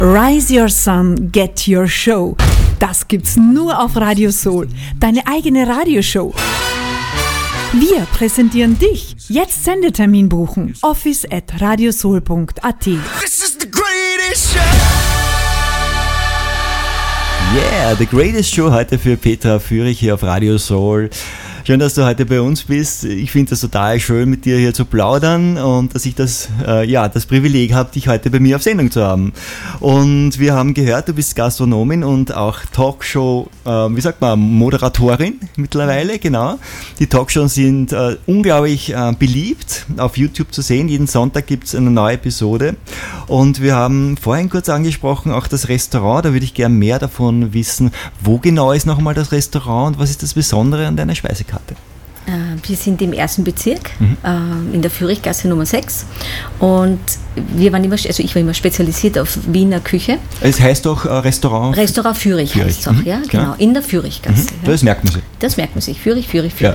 Rise Your Sun, Get Your Show. Das gibt's nur auf Radio Soul, deine eigene Radioshow. Wir präsentieren dich. Jetzt Sendetermin buchen. office@radiosoul.at. This is the greatest show. Yeah, the greatest show heute für Petra Fürich hier auf Radio Soul. Schön, dass du heute bei uns bist. Ich finde das total schön, mit dir hier zu plaudern und dass ich das Privileg habe, dich heute bei mir auf Sendung zu haben. Und wir haben gehört, du bist Gastronomin und auch Talkshow, Moderatorin mittlerweile, genau. Die Talkshows sind unglaublich beliebt, auf YouTube zu sehen. Jeden Sonntag gibt es eine neue Episode. Und wir haben vorhin kurz angesprochen, auch das Restaurant, da würde ich gerne mehr davon wissen. Wo genau ist nochmal das Restaurant und was ist das Besondere an deiner Speisekarte? Wir sind im 1. Bezirk, in der Fürichgasse Nummer 6 und ich war immer spezialisiert auf Wiener Küche. Es heißt doch Restaurant? Restaurant Fürich heißt es auch, ja, genau, in der Fürichgasse. Ja. Das merkt man sich. Das merkt man sich, Fürich. Ja.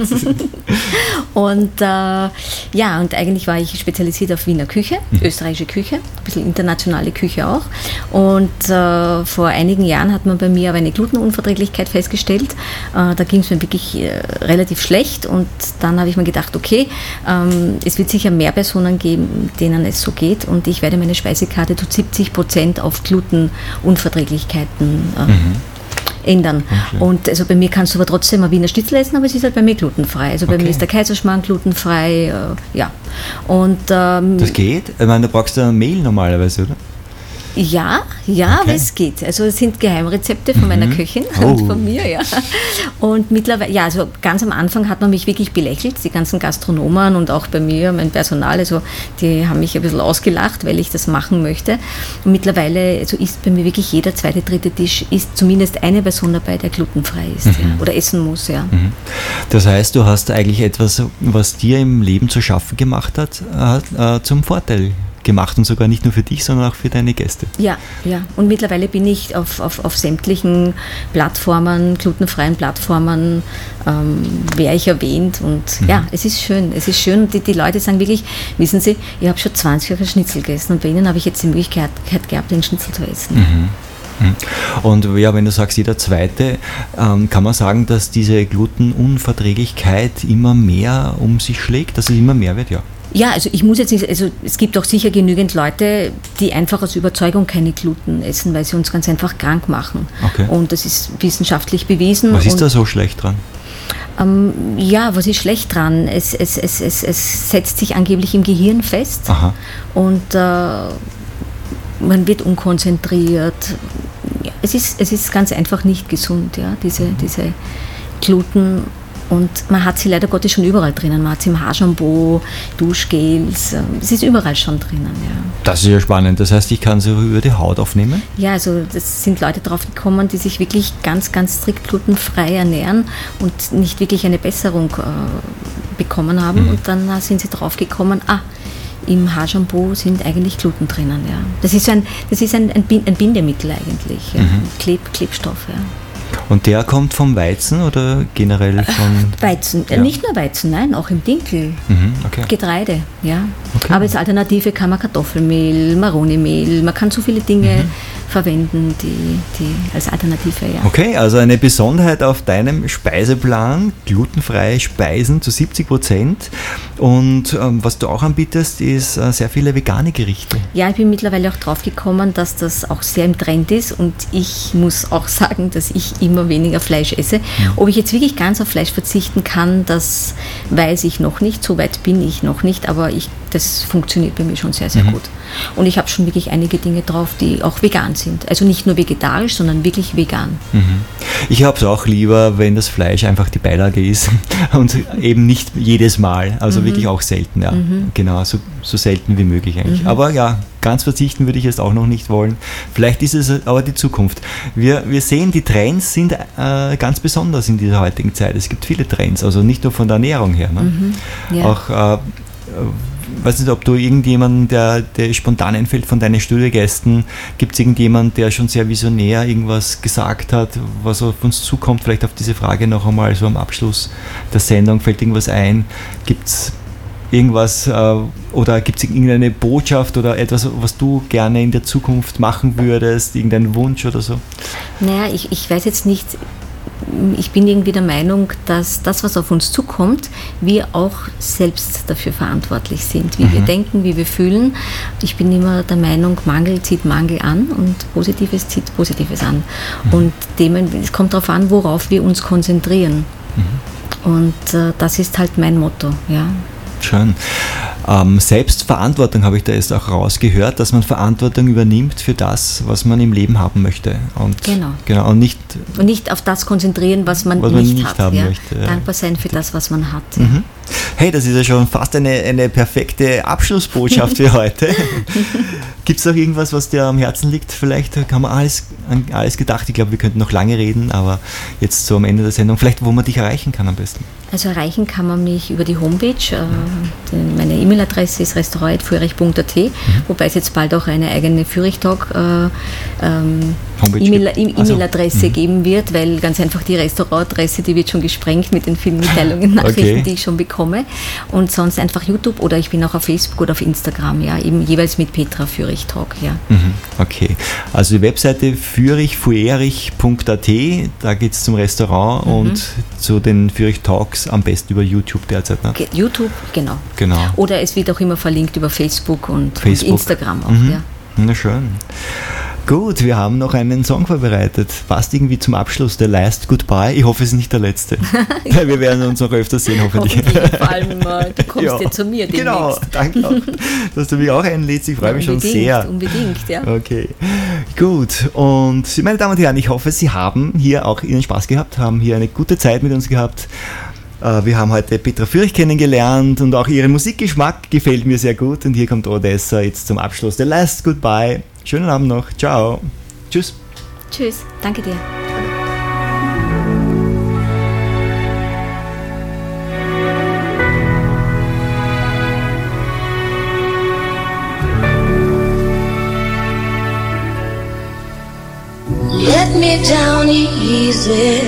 Und und eigentlich war ich spezialisiert auf Wiener Küche, österreichische Küche, ein bisschen internationale Küche auch. Und vor einigen Jahren hat man bei mir aber eine Glutenunverträglichkeit festgestellt. Da ging es mir wirklich relativ schlecht und dann habe ich mir gedacht, okay, es wird sicher mehr Personen geben, denen es so geht und ich werde meine Speisekarte zu 70% auf Glutenunverträglichkeiten ändern. Okay. Und also bei mir kannst du aber trotzdem ein Wiener Schnitzel essen, aber es ist halt bei mir glutenfrei. Also bei mir ist der Kaiserschmarrn glutenfrei, Und, das geht? Ich meine, da brauchst du Mehl normalerweise, oder? Ja, aber es geht. Also es sind Geheimrezepte von meiner Köchin und von mir, ja. Und mittlerweile, also ganz am Anfang hat man mich wirklich belächelt, die ganzen Gastronomen und auch bei mir, mein Personal, also die haben mich ein bisschen ausgelacht, weil ich das machen möchte. Und mittlerweile isst bei mir wirklich jeder zweite, dritte Tisch ist zumindest eine Person dabei, der glutenfrei ist oder essen muss, ja. Das heißt, du hast eigentlich etwas, was dir im Leben zu schaffen gemacht hat, zum Vorteil gemacht und sogar nicht nur für dich, sondern auch für deine Gäste. Ja. Und mittlerweile bin ich auf sämtlichen Plattformen, glutenfreien Plattformen, wäre ich erwähnt und es ist schön. Und die Leute sagen wirklich, wissen Sie, ich habe schon 20 Jahre Schnitzel gegessen und bei Ihnen habe ich jetzt die Möglichkeit gehabt, den Schnitzel zu essen. Und ja, wenn du sagst, jeder Zweite, kann man sagen, dass diese Glutenunverträglichkeit immer mehr um sich schlägt, dass es immer mehr wird, ja? Ja, also ich muss jetzt nicht, also es gibt auch sicher genügend Leute, die einfach aus Überzeugung keine Gluten essen, weil sie uns ganz einfach krank machen. Okay. Und das ist wissenschaftlich bewiesen. Was ist da so schlecht dran? Was ist schlecht dran? Es setzt sich angeblich im Gehirn fest. Aha. Und man wird unkonzentriert. Ja, es ist ganz einfach nicht gesund, ja, diese Gluten. Und man hat sie leider Gottes schon überall drinnen. Man hat sie im Haarshampoo, Duschgels, es ist überall schon drinnen. Ja. Das ist ja spannend. Das heißt, ich kann sie über die Haut aufnehmen? Ja, also das sind Leute drauf gekommen, die sich wirklich ganz, ganz strikt glutenfrei ernähren und nicht wirklich eine Besserung bekommen haben. Und dann sind sie drauf gekommen, im Haarshampoo sind eigentlich Gluten drinnen. Ja. Das ist ein Bindemittel eigentlich, Klebstoff. Ja. Und der kommt vom Weizen oder generell von... Weizen, nicht nur Weizen, nein, auch im Dinkel, Getreide, ja. Okay. Aber als Alternative kann man Kartoffelmehl, Maronimehl, man kann so viele Dinge verwenden, die als Alternative, ja. Okay, also eine Besonderheit auf deinem Speiseplan, glutenfreie Speisen zu 70%. Und was du auch anbietest, ist sehr viele vegane Gerichte. Ja, ich bin mittlerweile auch drauf gekommen, dass das auch sehr im Trend ist und ich muss auch sagen, dass ich immer weniger Fleisch esse. Ob ich jetzt wirklich ganz auf Fleisch verzichten kann, das weiß ich noch nicht, so weit bin ich noch nicht, aber das funktioniert bei mir schon sehr, sehr gut. Und ich habe schon wirklich einige Dinge drauf, die auch vegan sind. Also nicht nur vegetarisch, sondern wirklich vegan. Ich habe es auch lieber, wenn das Fleisch einfach die Beilage ist und eben nicht jedes Mal, also wirklich auch selten, ja. Genau, so selten wie möglich eigentlich. Aber ja, ganz verzichten würde ich jetzt auch noch nicht wollen. Vielleicht ist es aber die Zukunft. Wir sehen, die Trends sind ganz besonders in dieser heutigen Zeit. Es gibt viele Trends, also nicht nur von der Ernährung her. Ne? Auch weiß nicht, ob du irgendjemanden, der spontan einfällt von deinen Studiogästen, gibt es irgendjemanden, der schon sehr visionär irgendwas gesagt hat, was auf uns zukommt? Vielleicht auf diese Frage noch einmal so am Abschluss der Sendung, fällt irgendwas ein? Gibt es irgendwas oder gibt es irgendeine Botschaft oder etwas, was du gerne in der Zukunft machen würdest, irgendeinen Wunsch oder so? Naja, ich weiß jetzt nicht, ich bin irgendwie der Meinung, dass das, was auf uns zukommt, wir auch selbst dafür verantwortlich sind, wie wir denken, wie wir fühlen. Ich bin immer der Meinung, Mangel zieht Mangel an und Positives zieht Positives an. Und es kommt darauf an, worauf wir uns konzentrieren. Und das ist halt mein Motto, ja. Schön. Selbstverantwortung habe ich da jetzt auch rausgehört, dass man Verantwortung übernimmt für das, was man im Leben haben möchte. Und, genau, und nicht auf das konzentrieren, was man nicht hat. Haben möchte. Ja. Dankbar sein für das, was man hat. Mhm. Hey, das ist ja schon fast eine perfekte Abschlussbotschaft für heute. Gibt es noch irgendwas, was dir am Herzen liegt? Vielleicht haben wir an alles gedacht. Ich glaube, wir könnten noch lange reden, aber jetzt so am Ende der Sendung, vielleicht wo man dich erreichen kann am besten. Also erreichen kann man mich über die Homepage. Meine E-Mail-Adresse ist restaurant@furich.at, wobei es jetzt bald auch eine eigene Furich-Talk E-Mail-Adresse geben wird, weil ganz einfach die Restaurantadresse, die wird schon gesprengt mit den vielen Mitteilungen, Nachrichten, die ich schon bekomme. Und sonst einfach YouTube oder ich bin auch auf Facebook oder auf Instagram, ja, eben jeweils mit Petra Furich Talk, ja. Okay, also die Webseite furich.at, da geht es zum Restaurant und zu den Furich Talks am besten über YouTube derzeit. Ne? YouTube, genau. Oder es wird auch immer verlinkt über Facebook und Instagram auch, ja. Na schön. Gut, wir haben noch einen Song vorbereitet. Passt irgendwie zum Abschluss, der Last Goodbye. Ich hoffe, es ist nicht der letzte. Wir werden uns noch öfter sehen, hoffentlich. Vor allem immer, du kommst ja zu mir demnächst. Genau, danke auch, dass du mich auch einlädst. Ich freue mich schon sehr. Unbedingt, ja. Okay, gut. Und meine Damen und Herren, ich hoffe, Sie haben hier auch Ihren Spaß gehabt, haben hier eine gute Zeit mit uns gehabt. Wir haben heute Petra Furich kennengelernt und auch ihren Musikgeschmack gefällt mir sehr gut. Und hier kommt Odessa jetzt zum Abschluss. The Last Goodbye. Schönen Abend noch. Ciao. Tschüss. Tschüss. Danke dir. Let me down easy,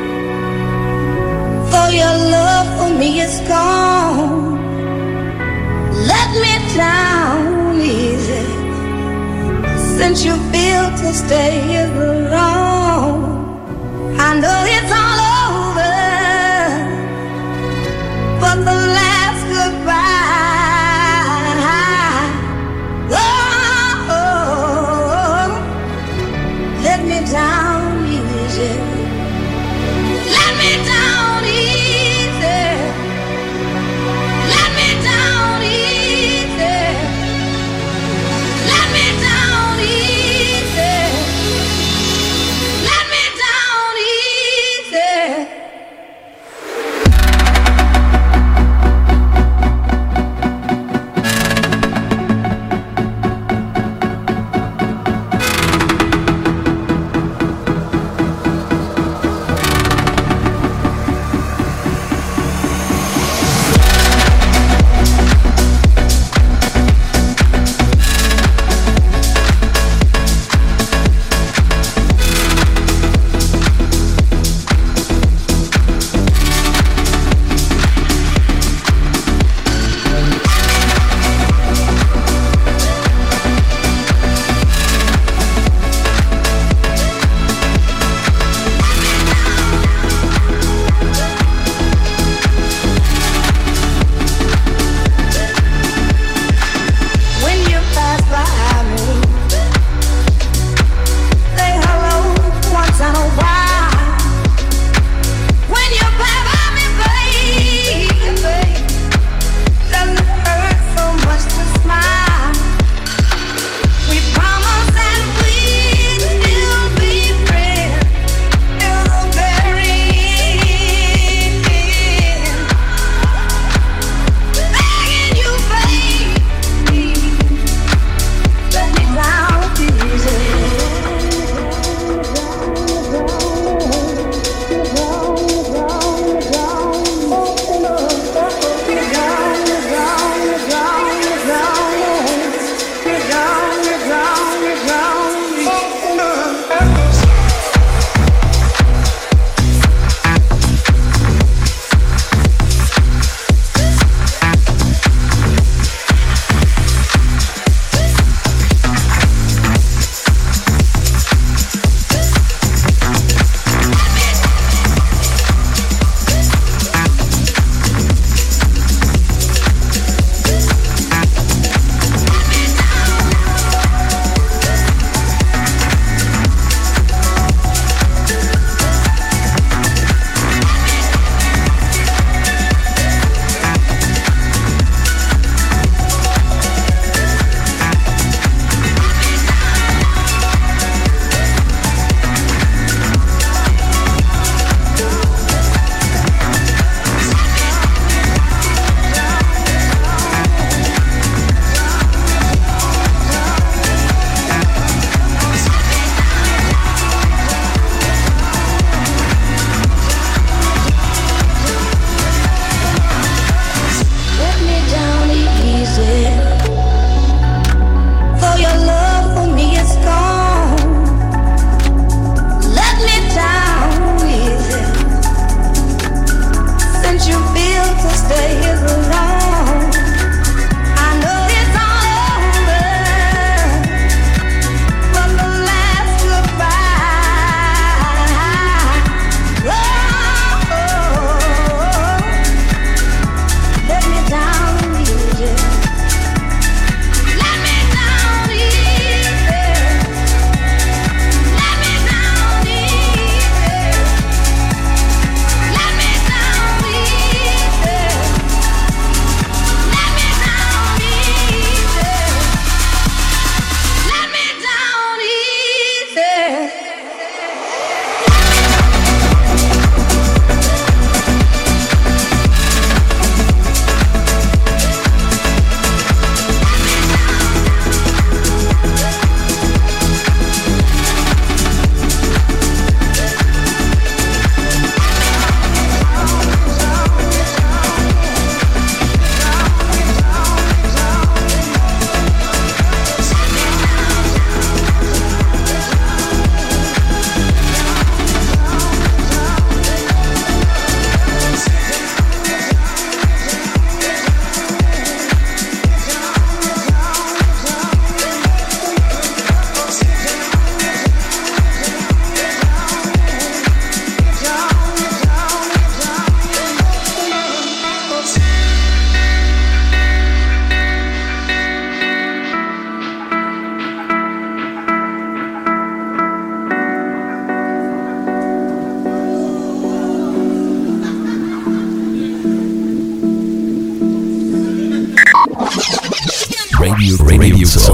for your love for me is gone. Let me down easy, since you feel to stay here alone. I know it's all over, but the last goodbye. Oh, let me down easy. Let me down easy. Let me down easy. Let me down easy. Let me down easy.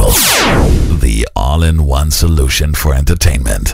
Soul. The all-in-one solution for entertainment.